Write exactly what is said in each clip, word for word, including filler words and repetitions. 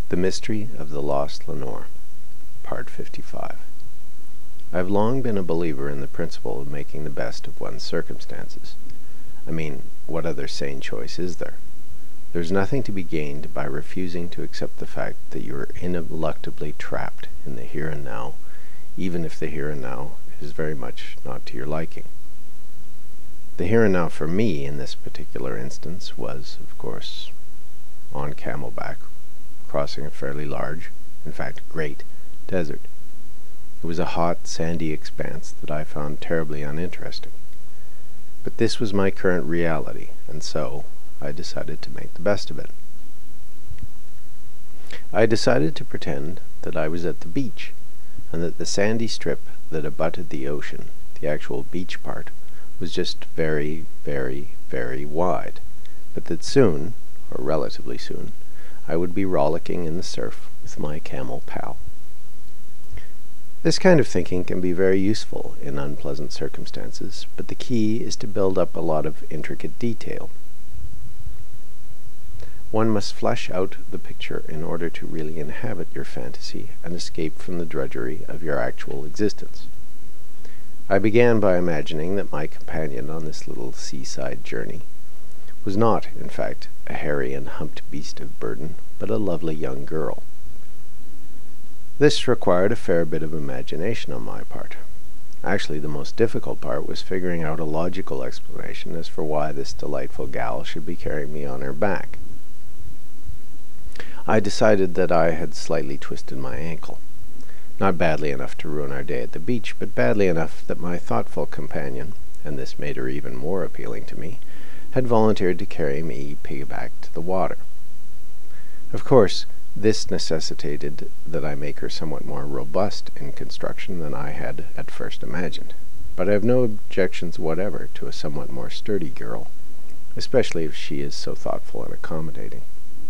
The Mystery of the Lost Lenore, Part fifty-five. I have long been a believer in the principle of making the best of one's circumstances. I mean, what other sane choice is there? There's nothing to be gained by refusing to accept the fact that you are ineluctably trapped in the here and now, even if the here and now is very much not to your liking. The here and now for me in this particular instance was, of course, on Camelback, crossing a fairly large, in fact great, desert. It was a hot, sandy expanse that I found terribly uninteresting. But this was my current reality, and so I decided to make the best of it. I decided to pretend that I was at the beach, and that the sandy strip that abutted the ocean, the actual beach part, was just very, very, very wide, but that soon, or relatively soon, I would be rollicking in the surf with my camel pal. This kind of thinking can be very useful in unpleasant circumstances, but the key is to build up a lot of intricate detail. One must flesh out the picture in order to really inhabit your fantasy and escape from the drudgery of your actual existence. I began by imagining that my companion on this little seaside journey was not, in fact, a hairy and humped beast of burden, but a lovely young girl. This required a fair bit of imagination on my part. Actually, the most difficult part was figuring out a logical explanation as for why this delightful gal should be carrying me on her back. I decided that I had slightly twisted my ankle. Not badly enough to ruin our day at the beach, but badly enough that my thoughtful companion, and this made her even more appealing to me, had volunteered to carry me piggyback to the water. Of course, this necessitated that I make her somewhat more robust in construction than I had at first imagined, but I have no objections whatever to a somewhat more sturdy girl, especially if she is so thoughtful and accommodating.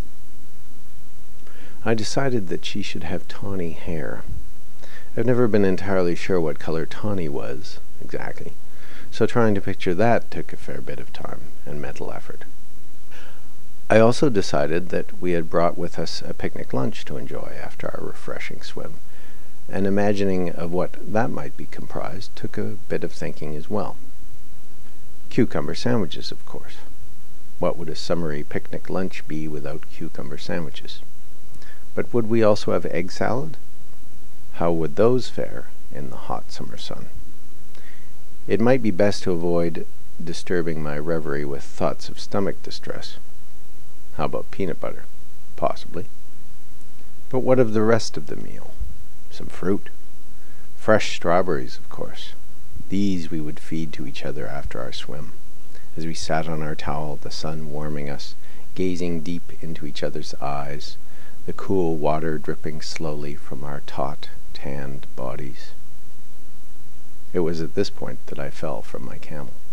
I decided that she should have tawny hair. I've never been entirely sure what color tawny was, exactly, so trying to picture that took a fair bit of time and mental effort. I also decided that we had brought with us a picnic lunch to enjoy after our refreshing swim, and imagining of what that might be comprised took a bit of thinking as well. Cucumber sandwiches, of course. What would a summery picnic lunch be without cucumber sandwiches? But would we also have egg salad? How would those fare in the hot summer sun? It might be best to avoid disturbing my reverie with thoughts of stomach distress. How about peanut butter? Possibly. But what of the rest of the meal? Some fruit. Fresh strawberries, of course. These we would feed to each other after our swim, as we sat on our towel, the sun warming us, gazing deep into each other's eyes, the cool water dripping slowly from our taut, tanned bodies. It was at this point that I fell from my camel.